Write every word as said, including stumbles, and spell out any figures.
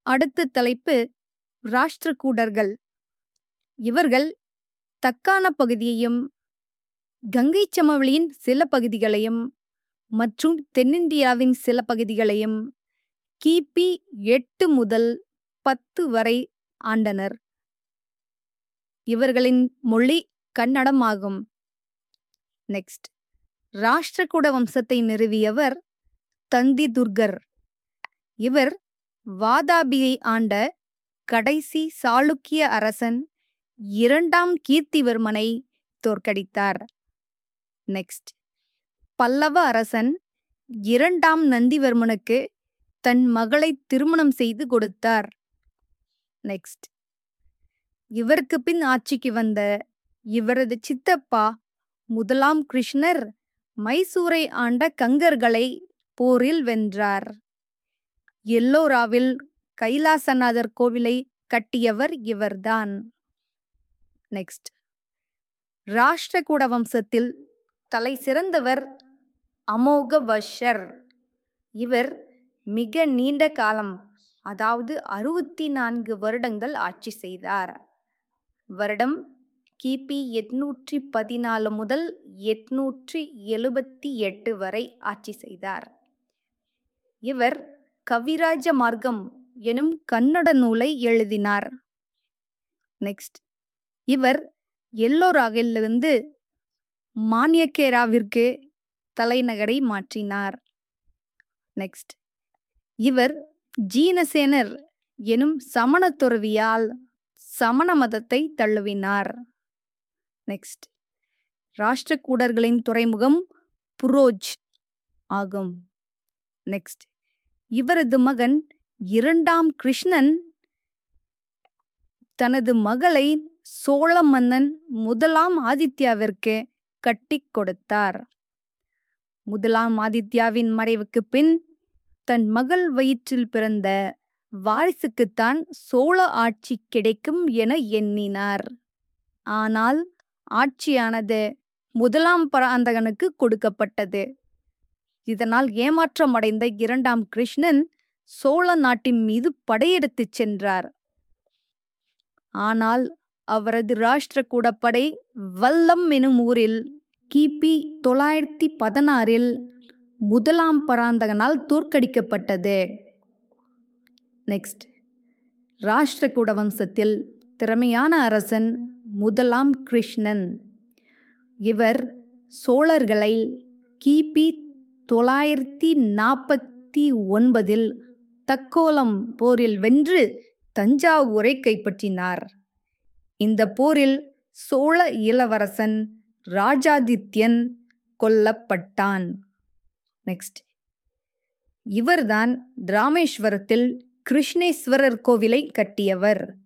அடுத்த தலைப்பு ராஷ்டிரகூடர்கள். இவர்கள் தக்கான பகுதியையும் கங்கைச் சமவெளியின் சில பகுதிகளையும் மற்றும் தென்னிந்தியாவின் சில பகுதிகளையும் கிபி எட்டு முதல் பத்து வரை ஆண்டனர். இவர்களின் மொழி கன்னடம் ஆகும். நெக்ஸ்ட், ராஷ்டிரகூட வம்சத்தை நிறுவியவர் தந்தி துர்கர். இவர் வாதாபியை ஆண்ட கடைசி சாளுக்கிய அரசன் இரண்டாம் கீர்த்திவர்மனை தோற்கடித்தார். நெக்ஸ்ட், பல்லவ அரசன் இரண்டாம் நந்திவர்மனுக்கு தன் மகளை திருமணம் செய்து கொடுத்தார். நெக்ஸ்ட், இவருக்கு பின் ஆட்சிக்கு வந்த இவரது சித்தப்பா முதலாம் கிருஷ்ணர் மைசூரை ஆண்ட கங்கர்களை போரில் வென்றார். எல்லோராவில் கைலாசநாதர் கோவிலை கட்டியவர் இவர்தான். நெக்ஸ்ட், ராஷ்டிரகூட வம்சத்தில் தலை சிறந்தவர் அமோகவர்ஷர். இவர் மிக நீண்ட காலம், அதாவது அறுபத்தி நான்கு வருடங்கள் ஆட்சி செய்தார். வருடம் கிபி எட்நூற்றி பதினாலு முதல் எட்நூற்றி எழுபத்தி எட்டு வரை ஆட்சி செய்தார். இவர் கவிராஜ மார்க்கம் எனும் கன்னட நூலை எழுதினார். நெக்ஸ்ட், இவர் எல்லோராவிலிருந்து மான்யக்கேராவிற்கு தலைநகரை மாற்றினார். நெக்ஸ்ட், இவர் ஜீனசேனர் எனும் சமண துறவியால் சமண மதத்தை தழுவினார். நெக்ஸ்ட், ராஷ்டிரகூடர்களின் துறைமுகம் புரோஜ் ஆகும். நெக்ஸ்ட், இவரது மகன் இரண்டாம் கிருஷ்ணன் தனது மகளை சோழ மன்னன் முதலாம் ஆதித்யாவிற்கு கட்டிக் கொடுத்தார். முதலாம் ஆதித்யாவின் மறைவுக்கு பின் தன் மகள் வயிற்றில் பிறந்த வாரிசுக்குத்தான் சோழ ஆட்சி கிடைக்கும் என எண்ணினார். ஆனால் ஆட்சியானது முதலாம் பராந்தகனுக்கு கொடுக்கப்பட்டது. இதனால் ஏமாற்றமடைந்த இரண்டாம் கிருஷ்ணன் சோழ நாட்டின் மீது படையெடுத்துச் சென்றார். ஆனால் அவரது ராஷ்டிரகூட படை வல்லம் எனும் ஊரில் கிபி தொள்ளாயிரத்தி பதினாறில் முதலாம் பராந்தகனால் தோற்கடிக்கப்பட்டது. நெக்ஸ்ட், ராஷ்டிரகூட வம்சத்தில் திறமையான அரசன் முதலாம் கிருஷ்ணன். இவர் சோழர்களை கிபி தொள்ளாயிரத்தி நாற்பத்தி ஒன்பதில் தக்கோலம் போரில் வென்று தஞ்சாவூரை கைப்பற்றினார். இந்த போரில் சோழ இளவரசன் ராஜாதித்யன் கொல்லப்பட்டான். நெக்ஸ்ட், இவர்தான் ராமேஸ்வரத்தில் கிருஷ்ணேஸ்வரர் கோவிலை கட்டியவர்.